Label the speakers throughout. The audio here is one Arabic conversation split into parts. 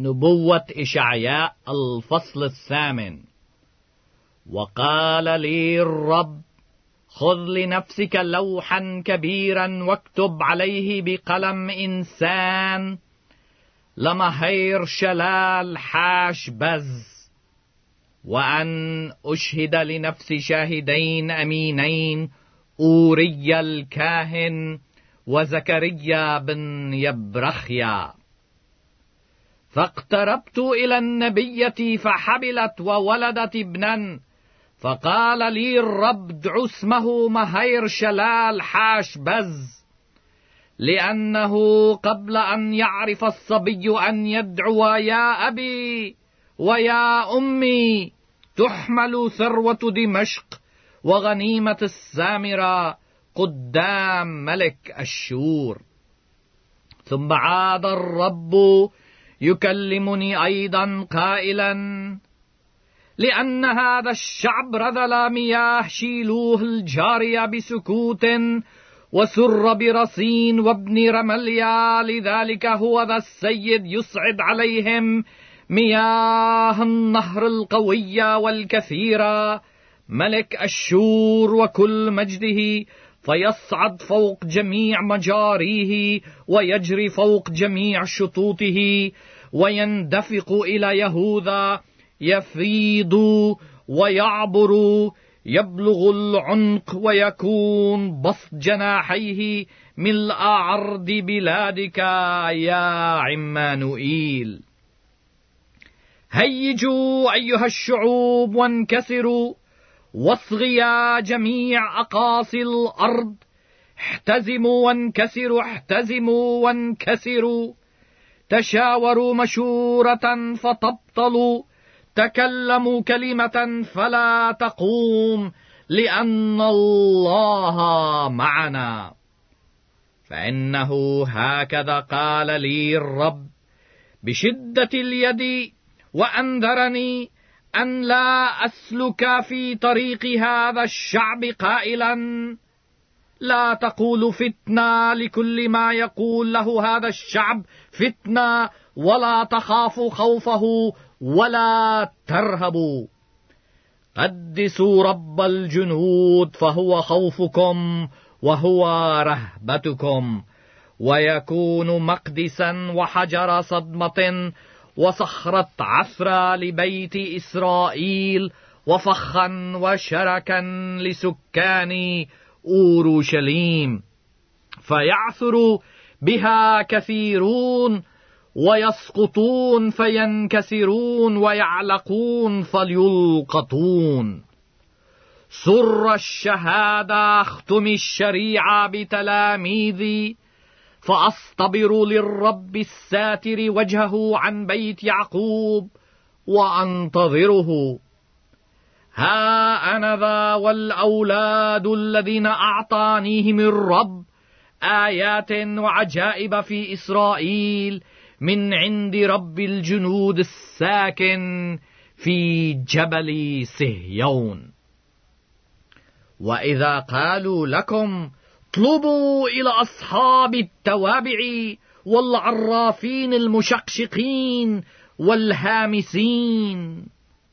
Speaker 1: نبوة إشعياء الفصل 8. وقال لي الرب: خذ لنفسك لوحا كبيرا واكتب عليه بقلم إنسان لمهير شلال حاش بز، وأن أشهد لنفسي شاهدين أمينين، أوريا الكاهن وزكريا بن يبرخيا. فاقتربت إلى النبية فحبلت وولدت ابنا، فقال لي الرب: ادع اسمه مهير شلال حاش بز، لأنه قبل أن يعرف الصبي أن يدعو يا أبي ويا أمي تحمل ثروة دمشق وغنيمة السامرة قدام ملك أشور. ثم عاد الرب يكلمني أيضا قائلا: لأن هذا الشعب رذل مياه شيلوه الجارية بسكوت، وسر برصين وابن رمليا، لذلك هو ذا السيد يصعد عليهم مياه النهر القوية والكثيرة، ملك أشور وكل مجده، فيصعد فوق جميع مجاريه ويجري فوق جميع شطوطه، ويندفق إلى يهوذا، يفيض ويعبر، يبلغ العنق، ويكون بسط جناحيه ملء عرض بلادك يا عمانوئيل. هيجوا أيها الشعوب وانكسروا، واصغيا جميع أقاصي الأرض، احتزموا وانكسروا، احتزموا وانكسروا، تشاوروا مشورة فتبطلوا، تكلموا كلمة فلا تقوم، لأن الله معنا. فإنه هكذا قال لي الرب بشدة اليد، وأنذرني أن لا أسلك في طريق هذا الشعب، قائلا: لا تقول فتنة لكل ما يقول له هذا الشعب فتنة، ولا تخافوا خوفه ولا ترهبوا. قدسوا رب الجنود، فهو خوفكم وهو رهبتكم، ويكون مقدسا وحجر صدمة وصخرة عثرة لبيت إسرائيل، وفخا وشركا لسكان أورشليم، فيعثر بها كثيرون، ويسقطون فينكسرون، ويعلقون فليلقطون. سر الشهادة اختم الشريعة بتلاميذي، فأصطبر للرب الساتر وجهه عن بيت يعقوب وأنتظره. ها أنا ذا والأولاد الذين أعطانيهم الرب آيات وعجائب في إسرائيل من عند رب الجنود الساكن في جبل صهيون. وإذا قالوا لكم: اطلبوا إلى أصحاب التوابع والعرافين المشقشقين والهامسين،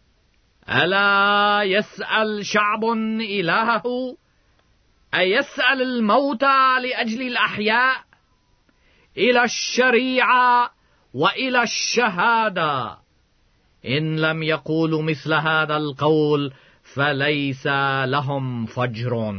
Speaker 1: ألا يسأل شعب إلهه؟ أيسأل الموتى لأجل الأحياء؟ إلى الشريعة وإلى الشهادة. إن لم يقولوا مثل هذا القول فليس لهم فجر.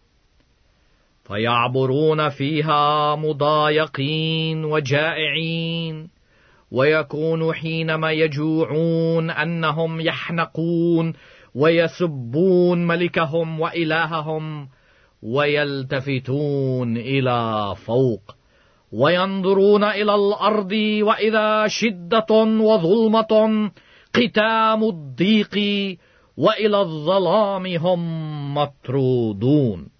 Speaker 1: فيعبرون فيها مضايقين وجائعين، ويكون حينما يجوعون أنهم يحنقون ويسبون ملكهم وإلههم، ويلتفتون إلى فوق، وينظرون إلى الأرض، وإذا شدة وظلمة قتام الضيق، وإلى الظلام هم مطرودون.